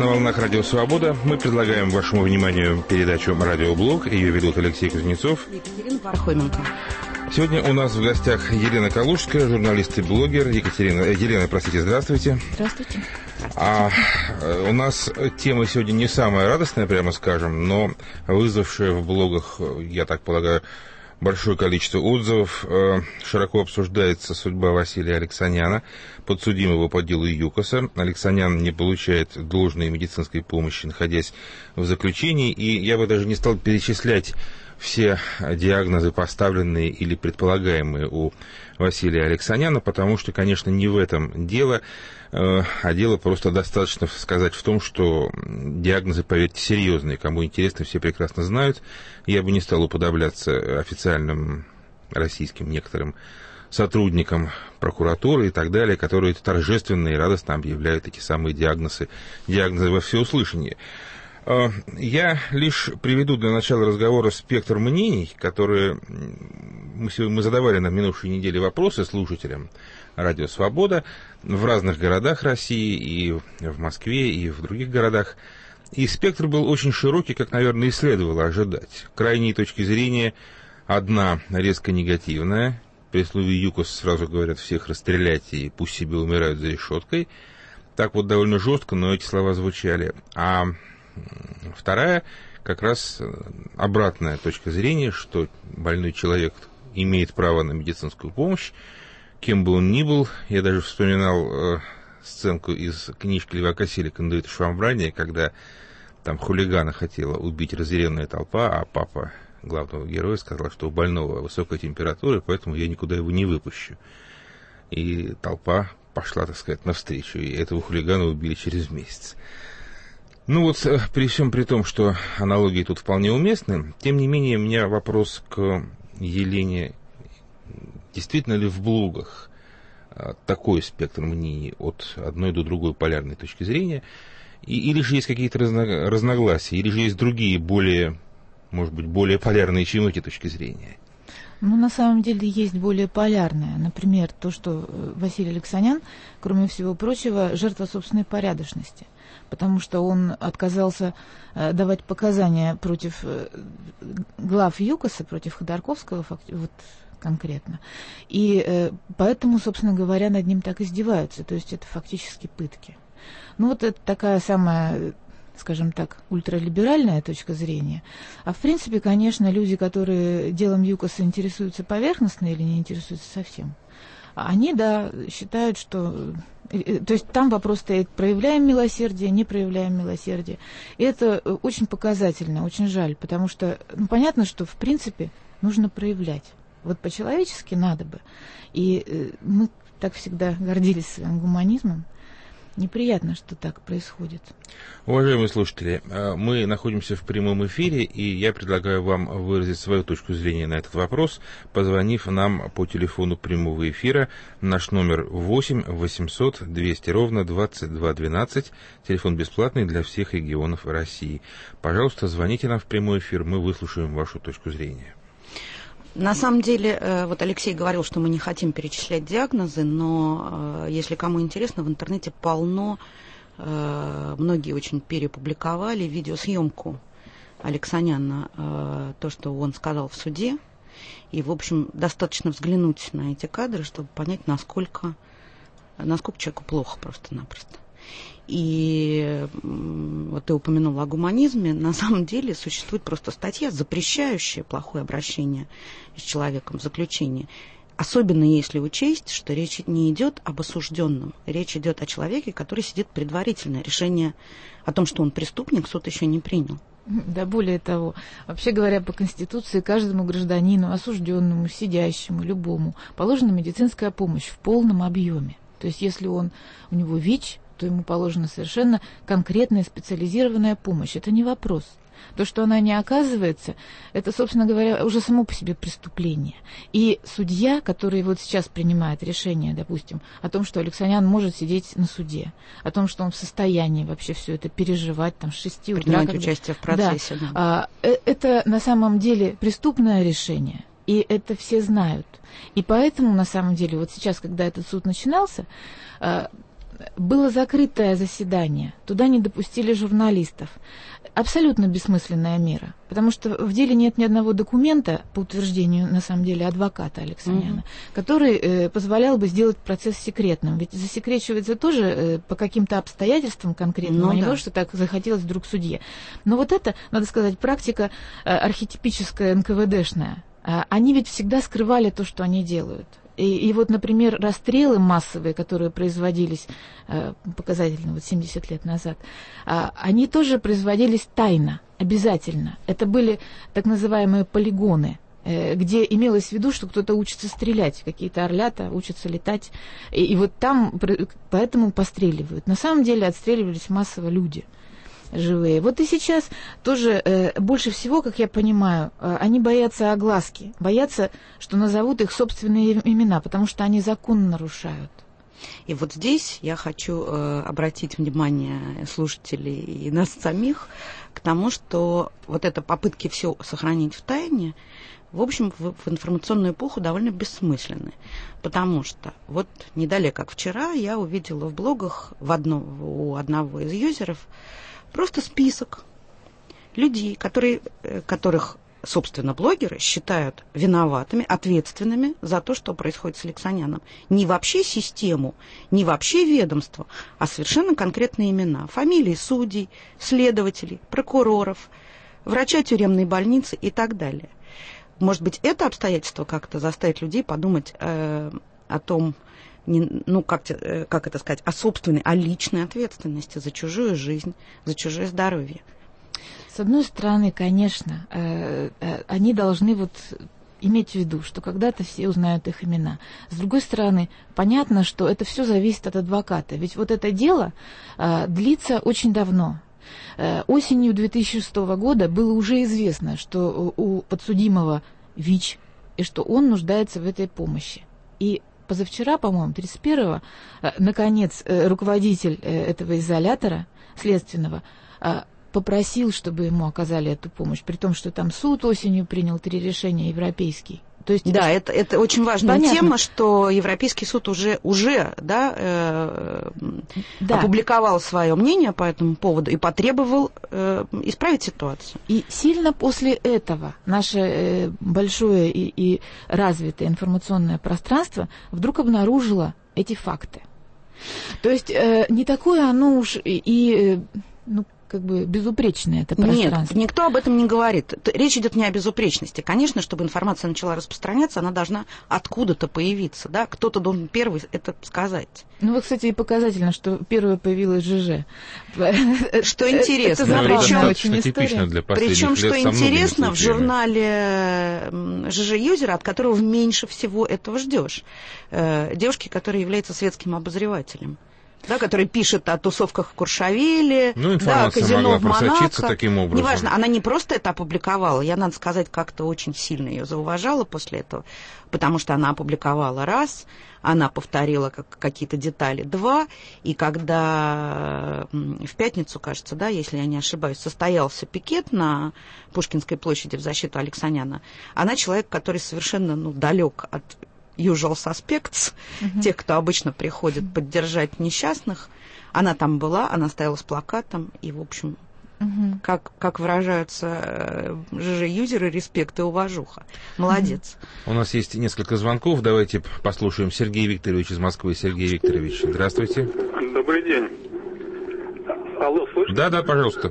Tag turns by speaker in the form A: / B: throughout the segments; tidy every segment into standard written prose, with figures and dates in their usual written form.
A: На волнах Радио Свобода мы предлагаем вашему вниманию передачу «Радиоблог». Ее ведут Алексей Кузнецов и
B: Екатерина Пархоменко.
A: Сегодня у нас в гостях Елена Калужская, журналист и блогер. Елена, здравствуйте.
B: Здравствуйте.
A: У нас тема сегодня не самая радостная, прямо скажем, но вызвавшая в блогах, я так полагаю, большое количество отзывов. Широко обсуждается судьба Василия Алексаняна, подсудимого по делу ЮКОСа. Алексанян не получает должной медицинской помощи, находясь в заключении, и я бы даже не стал перечислять все диагнозы, поставленные или предполагаемые у Василия Алексаняна, потому что, конечно, не в этом дело, а дело просто достаточно сказать в том, что диагнозы, поверьте, серьезные. Кому интересно, все прекрасно знают. Я бы не стал уподобляться официальным российским некоторым сотрудникам прокуратуры и так далее, которые торжественно и радостно объявляют эти самые диагнозы во всеуслышание. Я лишь приведу для начала разговора спектр мнений, которые мы задавали на минувшей неделе вопросы слушателям Радио Свобода в разных городах России, и в Москве, и в других городах. И спектр был очень широкий, как, наверное, и следовало ожидать. Крайние точки зрения: одна резко негативная. При слове ЮКОС сразу говорят: всех расстрелять и пусть себе умирают за решеткой. Так вот довольно жестко, но эти слова звучали. А вторая, как раз обратная точка зрения, что больной человек имеет право на медицинскую помощь, кем бы он ни был. Я даже вспоминал сценку из книжки Льва Косили «Кондуиты Швамбрания», когда там хулигана хотела убить разъяренная толпа, а папа главного героя сказал, что у больного высокая температура, поэтому я никуда его не выпущу. И толпа пошла, так сказать, навстречу, и этого хулигана убили через месяц. Ну вот, при всем при том, что аналогии тут вполне уместны, тем не менее, у меня вопрос к Елене. Действительно ли в блогах такой спектр мнений от одной до другой полярной точки зрения? Или же есть какие-то разногласия, или же есть другие, более, может быть, более полярные, чем эти точки зрения?
B: Ну, на самом деле, есть более полярное. Например, то, что Василий Алексанян, кроме всего прочего, жертва собственной порядочности, потому что он отказался давать показания против глав ЮКОСа, против Ходорковского, вот конкретно. И поэтому, собственно говоря, над ним так издеваются. То есть это фактически пытки. Ну, вот это такая самая, скажем так, ультралиберальная точка зрения. А в принципе, конечно, люди, которые делом ЮКОСа интересуются поверхностно или не интересуются совсем, они, да, считают, что... То есть там вопрос стоит: проявляем милосердие, не проявляем милосердие. И это очень показательно, очень жаль, потому что, ну, понятно, что в принципе нужно проявлять. Вот по-человечески надо бы. И мы так всегда гордились своим гуманизмом. Неприятно, что так происходит.
A: Уважаемые слушатели, мы находимся в прямом эфире, и я предлагаю вам выразить свою точку зрения на этот вопрос, позвонив нам по телефону прямого эфира. Наш номер 8 800 200 ровно 2212. Телефон бесплатный для всех регионов России. Пожалуйста, звоните нам в прямой эфир, мы выслушаем вашу точку зрения.
C: На самом деле, вот Алексей говорил, что мы не хотим перечислять диагнозы, но если кому интересно, в интернете полно, многие очень перепубликовали видеосъемку Алексаняна, то, что он сказал в суде. И, в общем, достаточно взглянуть на эти кадры, чтобы понять, насколько человеку плохо просто-напросто. И вот ты упомянула о гуманизме. На самом деле существует просто статья, запрещающая плохое обращение с человеком в заключении. Особенно если учесть, что речь не идет об осужденном. Речь идет о человеке, который сидит предварительно. Решение о том, что он преступник, суд еще не принял.
B: Да, более того, вообще говоря, по Конституции каждому гражданину, осужденному, сидящему, любому, положена медицинская помощь в полном объеме. То есть если у него ВИЧ, то ему положена совершенно конкретная специализированная помощь. Это не вопрос. То, что она не оказывается, это, собственно говоря, уже само по себе преступление. И судья, который вот сейчас принимает решение, допустим, о том, что Алексанян может сидеть на суде, о том, что он в состоянии вообще все это переживать, там, с 6 утра...
C: Принимать участие в процессе.
B: Да, это на самом деле преступное решение. И это все знают. И поэтому, на самом деле, вот сейчас, когда этот суд начинался, было закрытое заседание, туда не допустили журналистов. Абсолютно бессмысленная мера, потому что в деле нет ни одного документа, по утверждению, на самом деле, адвоката Алексаняна, который позволял бы сделать процесс секретным. Ведь засекречивается тоже по каким-то обстоятельствам конкретным, а не то, что так захотелось вдруг судье. Но вот это, надо сказать, практика архетипическая НКВДшная. Они ведь всегда скрывали то, что они делают. И вот, например, расстрелы массовые, которые производились показательно вот 70 лет назад, они тоже производились тайно, обязательно. Это были так называемые полигоны, где имелось в виду, что кто-то учится стрелять, какие-то орлята учатся летать, и вот там поэтому постреливают. На самом деле отстреливались массово люди живые. Вот и сейчас тоже больше всего, как я понимаю, они боятся огласки, боятся, что назовут их собственные имена, потому что они закон нарушают.
C: И вот здесь я хочу обратить внимание слушателей и нас самих к тому, что вот эта попытки все сохранить в тайне, в общем, в информационную эпоху довольно бессмысленны. Потому что вот недалеко, как вчера, я увидела в блогах у одного из юзеров просто список людей, которых, собственно, блогеры считают виноватыми, ответственными за то, что происходит с Алексаняном. Не вообще систему, не вообще ведомство, а совершенно конкретные имена. Фамилии судей, следователей, прокуроров, врача тюремной больницы и так далее. Может быть, это обстоятельство как-то заставит людей подумать о том, как это сказать, о собственной, о личной ответственности за чужую жизнь, за чужое здоровье.
B: С одной стороны, конечно, они должны вот иметь в виду, что когда-то все узнают их имена. С другой стороны, понятно, что это все зависит от адвоката. Ведь вот это дело длится очень давно. Осенью 2006 года было уже известно, что у подсудимого ВИЧ, и что он нуждается в этой помощи. И позавчера, по-моему, 31-го, наконец, руководитель этого изолятора следственного попросил, чтобы ему оказали эту помощь, при том, что там суд осенью принял 3 решения европейские. То есть,
C: да, это очень важная тема, что Европейский суд уже опубликовал свое мнение по этому поводу и потребовал исправить ситуацию.
B: И сильно после этого наше большое и развитое информационное пространство вдруг обнаружило эти факты. То есть не такое оно уж как бы безупречное это пространство.
C: Нет, никто об этом не говорит. Речь идет не о безупречности. Конечно, чтобы информация начала распространяться, она должна откуда-то появиться. Да? Кто-то должен первый это сказать.
B: Ну, вот, кстати, и показательно, что первая появилась ЖЖ.
C: Что интересно.
B: Это забавная очень история.
C: Причем, что интересно, в журнале ЖЖ Юзера, от которого меньше всего этого ждешь. Девушки, которая является светским обозревателем. Да, который пишет о тусовках в Куршавеле, казино в Монако.
A: Таким образом.
C: Неважно, она не просто это опубликовала, я, надо сказать, как-то очень сильно ее зауважала после этого, потому что она опубликовала раз, она повторила какие-то детали 2, и когда в пятницу, кажется, да, если я не ошибаюсь, состоялся пикет на Пушкинской площади в защиту Алексаняна, она человек, который совершенно далек от usual suspects, тех, кто обычно приходит поддержать несчастных. Она там была, она стояла с плакатом, и, в общем, как выражаются ЖЖ-юзеры, респект и уважуха. Молодец.
A: У нас есть несколько звонков, давайте послушаем. Сергей Викторович из Москвы. Сергей Викторович, здравствуйте.
D: Добрый день. Алло, слышите?
A: Да, пожалуйста.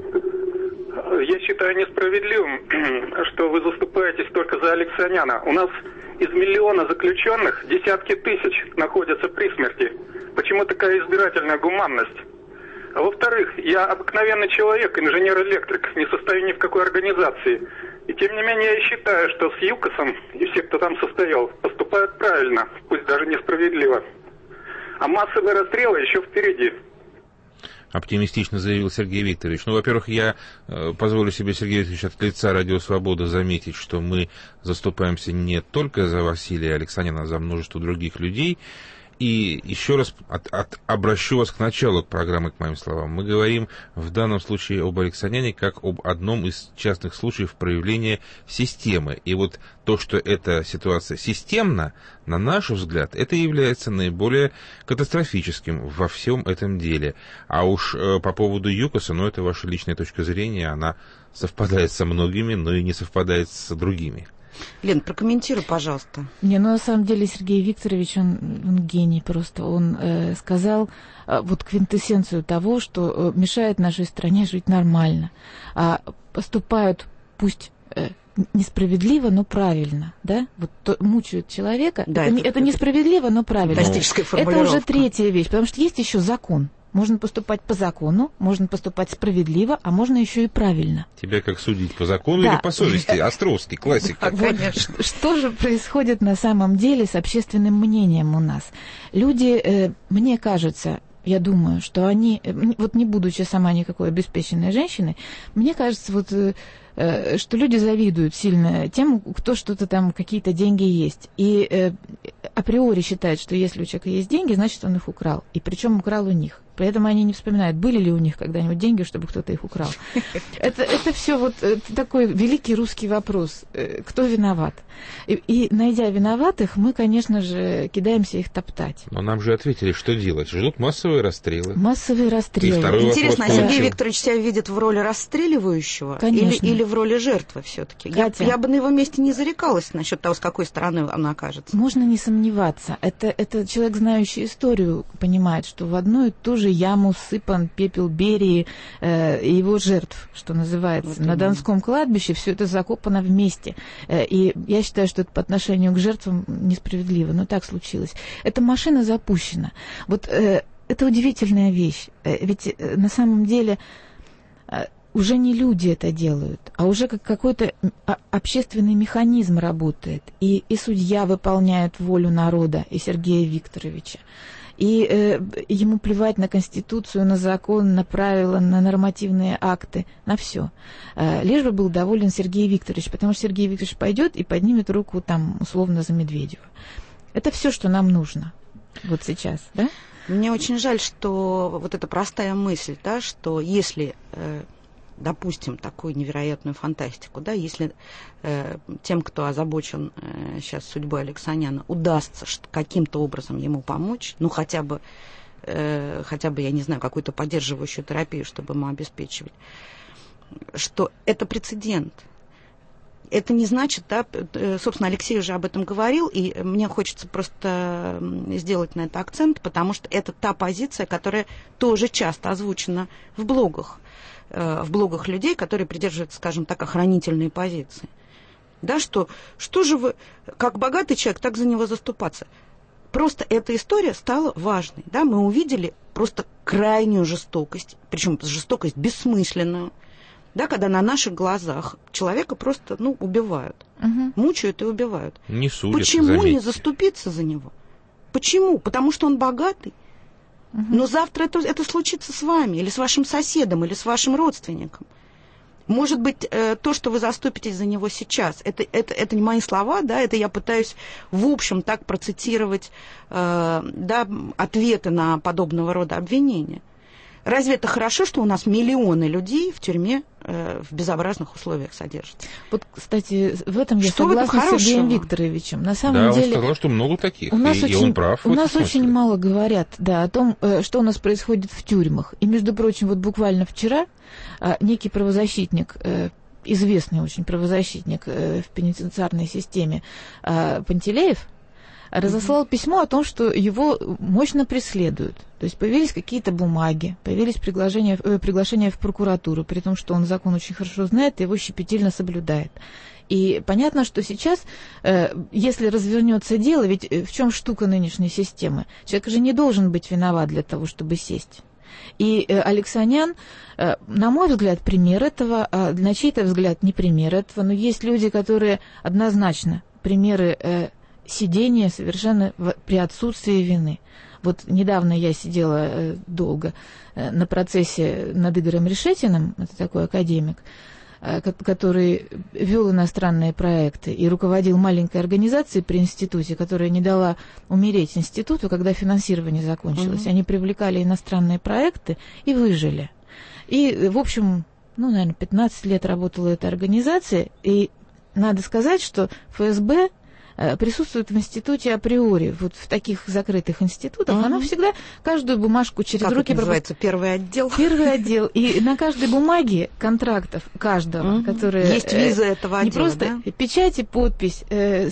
D: Я считаю несправедливым, что вы заступаетесь только за Алексаняна. У нас из миллиона заключенных десятки тысяч находятся при смерти. Почему такая избирательная гуманность? А во-вторых, я обыкновенный человек, инженер-электрик, не состою ни в какой организации. И тем не менее я считаю, что с ЮКОСом и все, кто там состоял, поступают правильно, пусть даже несправедливо. А массовые расстрелы еще впереди.
A: Оптимистично заявил Сергей Викторович. Во-первых, я позволю себе, Сергей Викторович, от лица Радио Свобода заметить, что мы заступаемся не только за Василия Алексаняна, а за множество других людей. И еще раз обращу вас к началу программы, к моим словам. Мы говорим в данном случае об Алексаняне как об одном из частных случаев проявления системы. И вот то, что эта ситуация системна, на наш взгляд, это является наиболее катастрофическим во всем этом деле. А уж по поводу ЮКОСа, это ваша личная точка зрения, она совпадает со многими, но и не совпадает с другими.
C: Лен, прокомментируй, пожалуйста.
B: На самом деле Сергей Викторович, он гений просто. Он сказал вот квинтэссенцию того, что мешает нашей стране жить нормально. Поступают, пусть несправедливо, но правильно, да? Вот мучают человека.
C: Да,
B: это несправедливо, но правильно.
C: Фантастическая формулировка.
B: Это уже третья вещь, потому что есть еще закон. Можно поступать по закону, можно поступать справедливо, а можно еще и правильно.
A: Тебя как судить, по закону или по совести? Островский, классика.
C: Конечно.
B: Что же происходит на самом деле с общественным мнением у нас? Люди, мне кажется, я думаю, что они, вот не будучи сама никакой обеспеченной женщиной, мне кажется, что люди завидуют сильно тем, кто что-то там, какие-то деньги есть. И априори считают, что если у человека есть деньги, значит, он их украл. И причем украл у них. При этом они не вспоминают, были ли у них когда-нибудь деньги, чтобы кто-то их украл. Это все такой великий русский вопрос. Кто виноват? И найдя виноватых, мы, конечно же, кидаемся их топтать.
A: Но нам же ответили, что делать. Ждут массовые расстрелы.
B: Массовые расстрелы.
C: Интересно, а Сергей Викторович себя видит в роли расстреливающего?
B: Конечно.
C: Или в роли жертвы все-таки? Я бы на его месте не зарекалась насчет того, с какой стороны она окажется.
B: Можно не сомневаться. Это человек, знающий историю, понимает, что в одну и ту же яму сыпан пепел Берии и его жертв, что называется. Вот на Донском кладбище все это закопано вместе. И я считаю, что это по отношению к жертвам несправедливо, но так случилось. Эта машина запущена. Это удивительная вещь. Ведь на самом деле уже не люди это делают, а уже как какой-то общественный механизм работает. И судья выполняет волю народа, и Сергея Викторовича. И ему плевать на Конституцию, на закон, на правила, на нормативные акты, на все. Лишь бы был доволен Сергей Викторович, потому что Сергей Викторович пойдет и поднимет руку там условно за Медведева. Это все, что нам нужно вот сейчас, да?
C: Мне очень жаль, что вот эта простая мысль, да, что если допустим, такую невероятную фантастику, да, если тем, кто озабочен сейчас судьбой Алексаняна, удастся каким-то образом ему помочь, хотя бы, я не знаю, какую-то поддерживающую терапию, чтобы ему обеспечивать, что это прецедент. Это не значит, да, собственно, Алексей уже об этом говорил, и мне хочется просто сделать на это акцент, потому что это та позиция, которая тоже часто озвучена в блогах людей, которые придерживаются, скажем так, охранительной позиции. Да, что же вы, как богатый человек, так за него заступаться? Просто эта история стала важной. Да? Мы увидели просто крайнюю жестокость, причем жестокость бессмысленную, да, когда на наших глазах человека просто убивают, мучают и убивают.
A: Не судят,
C: почему
A: заметьте.
C: Не заступиться за него? Почему? Потому что он богатый. Но завтра это случится с вами, или с вашим соседом, или с вашим родственником. Может быть, то, что вы заступитесь за него сейчас, это не мои слова, да, это я пытаюсь в общем так процитировать ответы на подобного рода обвинения. Разве это хорошо, что у нас миллионы людей в тюрьме в безобразных условиях содержатся?
B: Вот, кстати, в этом я согласна с Сергеем Викторовичем. На самом деле,
A: он сказал, что много таких, и он прав.
B: У нас очень мало говорят, о том, что у нас происходит в тюрьмах. И, между прочим, буквально вчера некий правозащитник, известный очень правозащитник в пенитенциарной системе Пантелеев, разослал письмо о том, что его мощно преследуют. То есть появились какие-то бумаги, появились приглашения в прокуратуру, при том, что он закон очень хорошо знает и его щепетильно соблюдает. И понятно, что сейчас, если развернется дело, ведь в чем штука нынешней системы? Человек же не должен быть виноват для того, чтобы сесть. И Алексанян, на мой взгляд, пример этого, а на чей-то взгляд не пример этого, но есть люди, которые однозначно примеры сидения совершенно при отсутствии вины. Вот недавно я сидела долго на процессе над Игорем Решетиным, это такой академик, который вел иностранные проекты и руководил маленькой организацией при институте, которая не дала умереть институту, когда финансирование закончилось. Они привлекали иностранные проекты и выжили. И, в общем, наверное, 15 лет работала эта организация, и надо сказать, что ФСБ присутствует в институте априори, вот в таких закрытых институтах, она всегда каждую бумажку через руки...
C: Как это называется? Первый отдел?
B: Первый отдел. И на каждой бумаге контрактов каждого, которые...
C: Есть виза этого отдела,
B: не просто печать и подпись,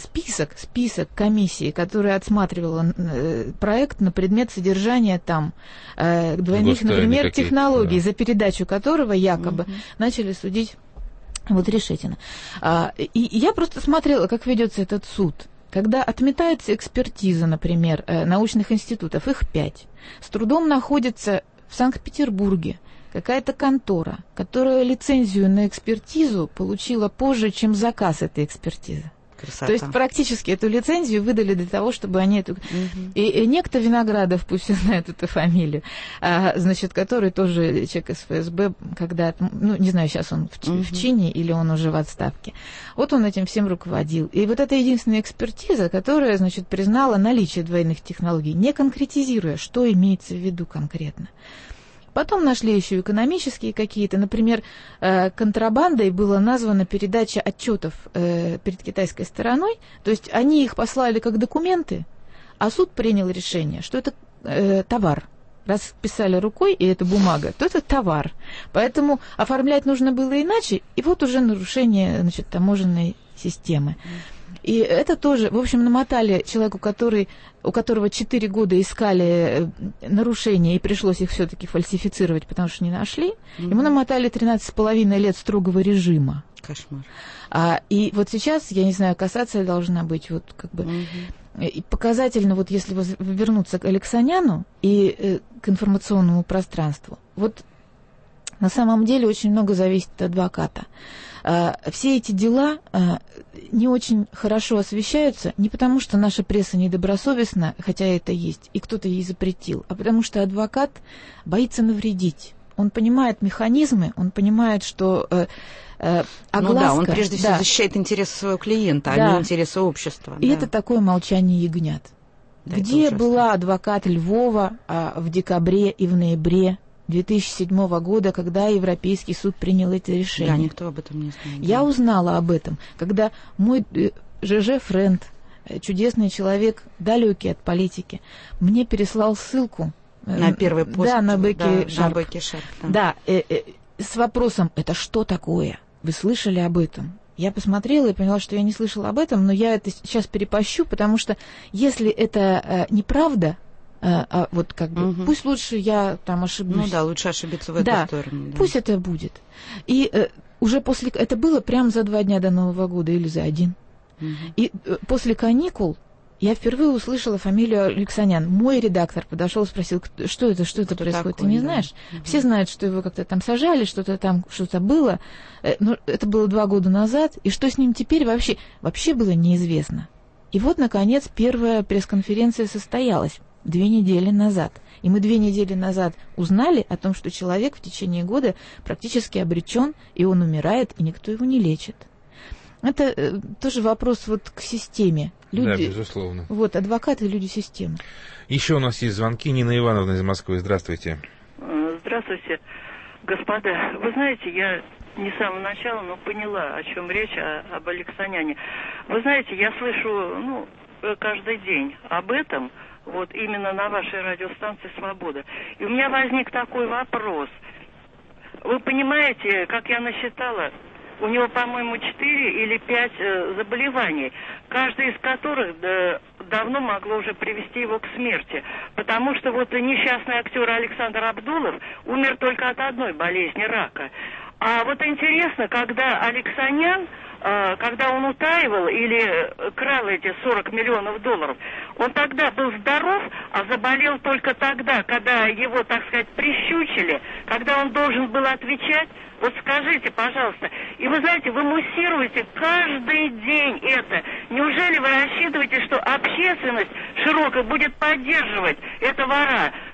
B: список комиссии, которая отсматривала проект на предмет содержания там двойных, например, технологий, за передачу которого якобы начали судить вот Решетина. И я просто смотрела, как ведется этот суд. Когда отметается экспертиза, например, научных институтов, их 5, с трудом находится в Санкт-Петербурге какая-то контора, которая лицензию на экспертизу получила позже, чем заказ этой экспертизы.
C: Красота.
B: То есть практически эту лицензию выдали для того, чтобы они эту... И некто Виноградов, пусть все знают эту фамилию, значит, который тоже человек из ФСБ, когда, не знаю, сейчас он в чине или он уже в отставке. Вот он этим всем руководил. И вот это единственная экспертиза, которая, значит, признала наличие двойных технологий, не конкретизируя, что имеется в виду конкретно. Потом нашли еще экономические какие-то. Например, контрабандой была названа передача отчетов перед китайской стороной. То есть они их послали как документы, а суд принял решение, что это товар. Раз писали рукой, и это бумага, то это товар. Поэтому оформлять нужно было иначе, и вот уже нарушение, значит, таможенной системы. И это тоже, в общем, намотали человеку, у которого 4 года искали нарушения, и пришлось их все-таки фальсифицировать, потому что не нашли. Ему намотали 13,5 лет строгого режима.
C: Кошмар.
B: И вот сейчас, я не знаю, кассация должна быть вот как бы... И показательно, вот если вернуться к Алексаняну и к информационному пространству, вот на самом деле очень много зависит от адвоката. Все эти дела не очень хорошо освещаются не потому, что наша пресса недобросовестна, хотя это есть, и кто-то ей запретил, а потому что адвокат боится навредить. Он понимает механизмы, он понимает, что огласка...
C: он прежде всего защищает интересы своего клиента, а не интересы общества.
B: И это такое молчание ягнят. Да, где была адвокат Львова в декабре и в ноябре 2007 года, когда Европейский суд принял эти решения?
C: Да, никто об этом не знает.
B: Я узнала об этом, когда мой ЖЖ Френд, чудесный человек, далекий от политики, мне переслал ссылку
C: на первый пост.
B: Да, на Бекки Шарп.
C: Да,
B: с вопросом: это что такое? Вы слышали об этом? Я посмотрела и поняла, что я не слышала об этом, но я это сейчас перепощу, потому что если это неправда, вот как бы, пусть лучше я там ошибусь.
C: Ну да, лучше ошибиться в эту сторону. Да.
B: Пусть это будет. И уже после... Это было прямо за 2 дня до Нового года или за 1. И после каникул я впервые услышала фамилию Алексанян. Мой редактор подошел и спросил, что это происходит, такое, ты не знаешь? Все знают, что его как-то там сажали, что-то было. Но это было 2 года назад, и что с ним теперь вообще было неизвестно. И вот, наконец, первая пресс-конференция состоялась 2 недели назад. И мы 2 недели назад узнали о том, что человек в течение года практически обречен, и он умирает, и никто его не лечит. Это тоже вопрос вот к системе. Люди,
A: да, безусловно.
B: Вот, адвокаты, люди системы.
A: Еще у нас есть звонки. Нина Ивановна из Москвы. Здравствуйте.
E: Здравствуйте, господа. Вы знаете, я не с самого начала, но поняла, о чем речь, об Алексаняне. Вы знаете, я слышу, каждый день об этом, вот именно на вашей радиостанции «Свобода». И у меня возник такой вопрос. Вы понимаете, как я насчитала, у него, по-моему, 4 или 5 заболеваний, каждое из которых давно могло уже привести его к смерти. Потому что вот несчастный актер Александр Абдулов умер только от одной болезни — рака. А вот интересно, когда Алексанян, когда он утаивал или крал эти $40 миллионов, он тогда был здоров, а заболел только тогда, когда его, так сказать, прищучили, когда он должен был отвечать. Вот скажите, пожалуйста, и вы знаете, вы муссируете каждый день это. Неужели вы рассчитываете, что общественность широкая будет поддерживать этого вора?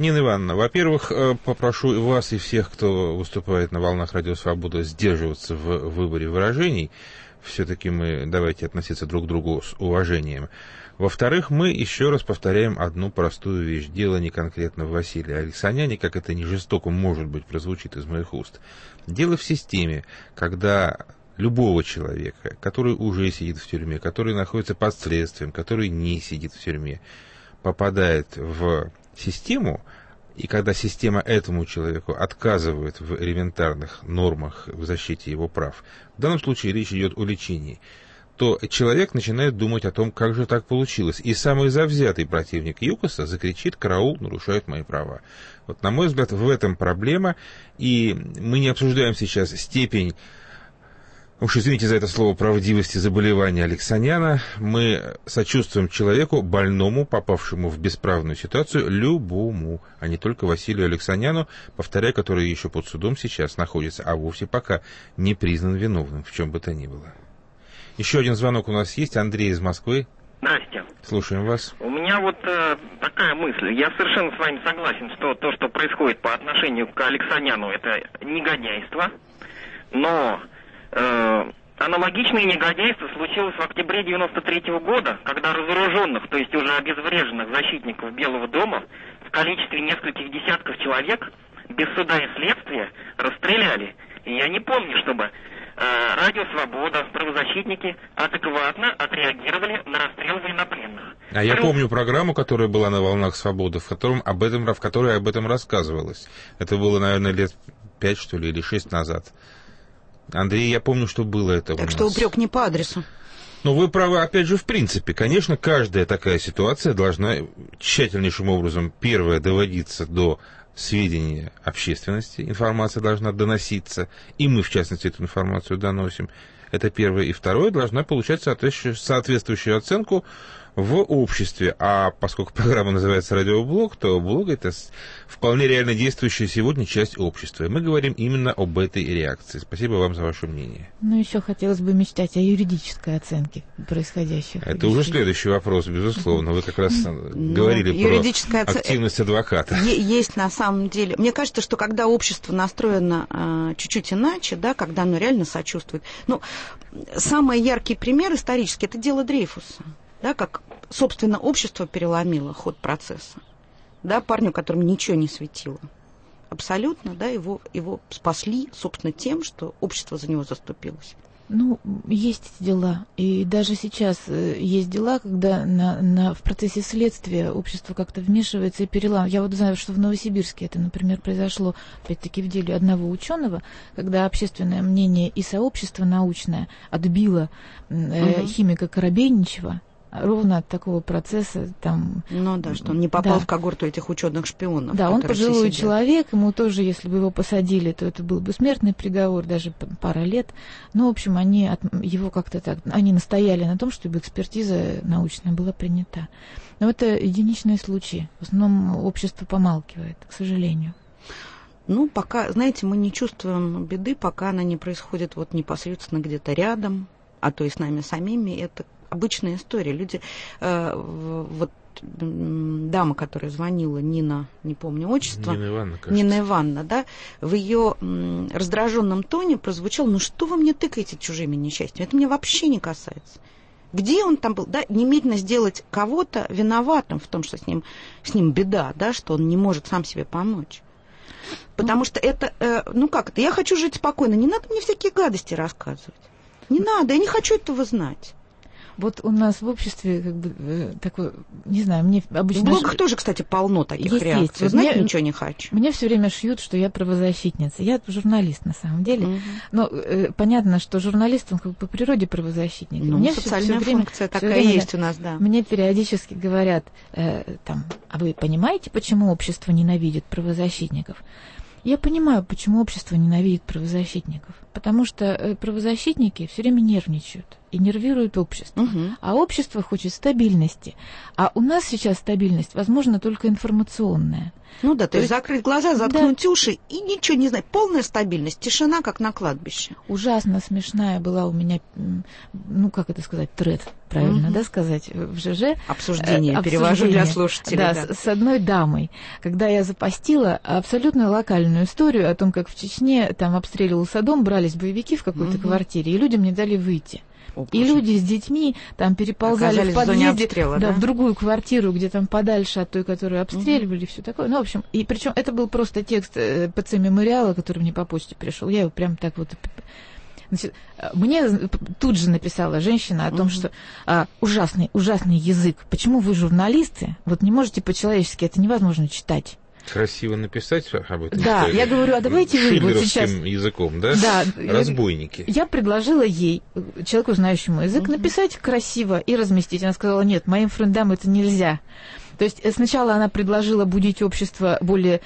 A: Нина Ивановна, во-первых, попрошу и вас, и всех, кто выступает на волнах Радио Свобода, сдерживаться в выборе выражений. Все-таки мы давайте относиться друг к другу с уважением. Во-вторых, мы еще раз повторяем одну простую вещь. Дело не конкретно в Василии Алексаняне, как это не жестоко, может быть, прозвучит из моих уст. Дело в системе, когда любого человека, который уже сидит в тюрьме, который находится под следствием, который не сидит в тюрьме, попадает в систему, и когда система этому человеку отказывает в элементарных нормах в защите его прав, в данном случае речь идет о лечении, то человек начинает думать о том, как же так получилось. И самый завзятый противник ЮКОСа закричит: «Караул, нарушают мои права». Вот, на мой взгляд, в этом проблема, и мы не обсуждаем сейчас степень, уж извините за это слово, правдивости заболевания Алексаняна. Мы сочувствуем человеку, больному, попавшему в бесправную ситуацию, любому, а не только Василию Алексаняну, повторяю, который еще под судом сейчас находится, а вовсе пока не признан виновным, в чем бы то ни было. Еще один звонок у нас есть. Андрей из Москвы.
F: Здрасте.
A: Слушаем вас.
F: У меня вот такая мысль. Я совершенно с вами согласен, что то, что происходит по отношению к Алексаняну, это негодяйство. Но аналогичное негодяйство случилось в октябре 93-го года, когда разоруженных, то есть уже обезвреженных защитников Белого дома в количестве нескольких десятков человек без суда и следствия расстреляли. И я не помню, чтобы Радио Свобода, правозащитники адекватно отреагировали на расстрел военнопленных.
A: А я помню программу, которая была на волнах Свободы, в которой об этом рассказывалось. Это было, наверное, лет 5, что ли, или 6 назад. Андрей, я помню, что было это у нас.
C: Так что упрек не по адресу.
A: Ну, вы правы, опять же, в принципе. Конечно, каждая такая ситуация должна тщательнейшим образом, первое, доводиться до сведения общественности, информация должна доноситься, и мы, в частности, эту информацию доносим. Это первое. И второе, должна получать соответствующую оценку в обществе. А поскольку программа называется «Радиоблог», то блог — это вполне реально действующая сегодня часть общества. И мы говорим именно об этой реакции. Спасибо вам за ваше мнение.
B: Ну, еще хотелось бы мечтать о юридической оценке происходящего.
A: Это уже следующий вопрос, безусловно. Вы как раз говорили про активность адвоката.
C: Есть на самом деле. Мне кажется, что когда общество настроено чуть-чуть иначе, да, когда оно реально сочувствует. Ну, самый яркий пример исторический — это дело Дрейфуса. Да, как, собственно, общество переломило ход процесса. Да, парню, которому ничего не светило. Абсолютно, да, его спасли, собственно, тем, что общество за него заступилось.
B: Ну, есть дела. И даже сейчас есть дела, когда в процессе следствия общество как-то вмешивается и переламывает. Я вот знаю, что в Новосибирске это, например, произошло, опять-таки, в деле одного ученого, когда общественное мнение и сообщество научное отбило химика Коробейничева, ровно от такого процесса там...
C: Ну да, что он не попал в когорту этих ученых-шпионов.
B: Да, он пожилой человек, ему тоже, если бы его посадили, то это был бы смертный приговор, даже пара лет. Ну, в общем, они настояли на том, чтобы экспертиза научная была принята. Но это единичные случаи. В основном общество помалкивает, к сожалению.
C: Ну, пока, знаете, мы не чувствуем беды, пока она не происходит вот непосредственно где-то рядом, а то и с нами самими. Это обычная история. Люди, вот дама, которая звонила, Нина, не помню отчество.
A: Нина Ивановна, кажется.
C: Нина Ивановна, да, в ее раздраженном тоне прозвучало: ну что вы мне тыкаете чужими несчастьями? Это меня вообще не касается. Где он там был? Да, немедленно сделать кого-то виноватым в том, что с ним беда, да, что он не может сам себе помочь. Потому что это, я хочу жить спокойно, не надо мне всякие гадости рассказывать. Не надо, я не хочу этого знать.
B: Вот у нас в обществе как бы такой, не знаю, мне обычно...
C: В блогах тоже, кстати, полно таких реакций.
B: Вот
C: знаете, ничего не хочу.
B: Мне все время шьют, что я правозащитница. Я журналист, на самом деле. Но понятно, что журналистам как бы по природе правозащитник.
C: Ну, социальная функция такая есть у нас, да.
B: Мне периодически говорят, а вы понимаете, почему общество ненавидит правозащитников? Я понимаю, почему общество ненавидит правозащитников. Потому что правозащитники все время нервничают и нервируют общество. А общество хочет стабильности. А у нас сейчас стабильность, возможно, только информационная.
C: Ну да, то есть закрыть глаза, заткнуть уши и ничего не знать. Полная стабильность, тишина, как на кладбище.
B: Ужасно смешная была у меня, ну, как это сказать, тред, правильно, да, сказать, в ЖЖ.
C: Обсуждение, перевожу для слушателей.
B: Да, с одной дамой, когда я запостила абсолютно локальную историю о том, как в Чечне там обстреливался дом, брались боевики в какой-то квартире, и людям не дали выйти. И люди с детьми там переползали
C: оказались
B: в подъезде
C: обстрела, да?
B: в другую квартиру, где там подальше от той, которую обстреливали, все такое. Ну, в общем, и причем это был просто текст ПЦ мемориала, который мне по почте пришел. Я его прям так вот... Значит, мне тут же написала женщина о том, что ужасный язык. Почему вы, журналисты, вот не можете по-человечески, это невозможно читать.
A: Красиво написать об этом.
B: Да, я говорю, а давайте вы вот сейчас...
A: языком, да?
B: Да.
A: Разбойники.
B: Я предложила ей, человеку, знающему язык, написать красиво и разместить. Она сказала, нет, моим френдам это нельзя. То есть сначала она предложила будить общество более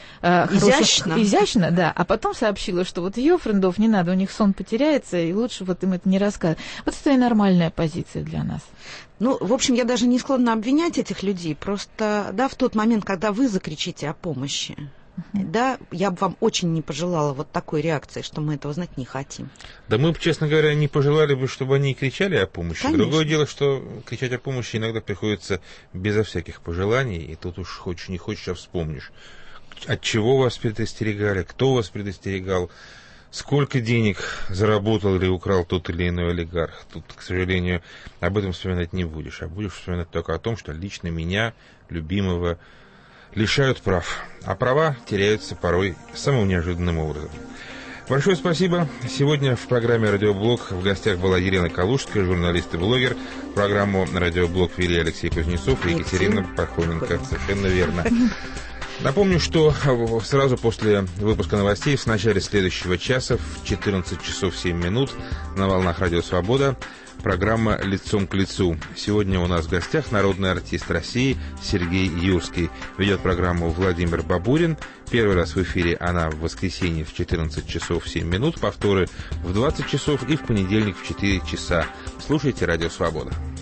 B: изящно, да, а потом сообщила, что вот ее френдов не надо, у них сон потеряется, и лучше вот им это не рассказывать. Вот это и нормальная позиция для нас.
C: Ну, в общем, я даже не склонна обвинять этих людей. Просто, да, в тот момент, когда вы закричите о помощи, да, я бы вам очень не пожелала вот такой реакции, что мы этого знать не хотим.
A: Да мы бы, честно говоря, не пожелали бы, чтобы они кричали о помощи.
C: Конечно.
A: Другое дело, что кричать о помощи иногда приходится безо всяких пожеланий, и тут уж хочешь не хочешь, а вспомнишь. От чего вас предостерегали, кто вас предостерегал, сколько денег заработал или украл тот или иной олигарх. Тут, к сожалению, об этом вспоминать не будешь, а будешь вспоминать только о том, что лично меня, любимого, лишают прав, а права теряются порой самым неожиданным образом. Большое спасибо. Сегодня в программе «Радиоблог» в гостях была Елена Калужская, журналист и блогер. Программу «Радиоблог» вели Алексей Кузнецов и Екатерина Пархоменко. Совершенно верно. Напомню, что сразу после выпуска новостей в начале следующего часа в 14 часов 7 минут на волнах «Радио Свобода» программа «Лицом к лицу». Сегодня у нас в гостях народный артист России Сергей Юрский. Ведет программу Владимир Бабурин. Первый раз в эфире она в воскресенье в 14 часов 7 минут, повторы в 20 часов и в понедельник в 4 часа. Слушайте «Радио Свобода».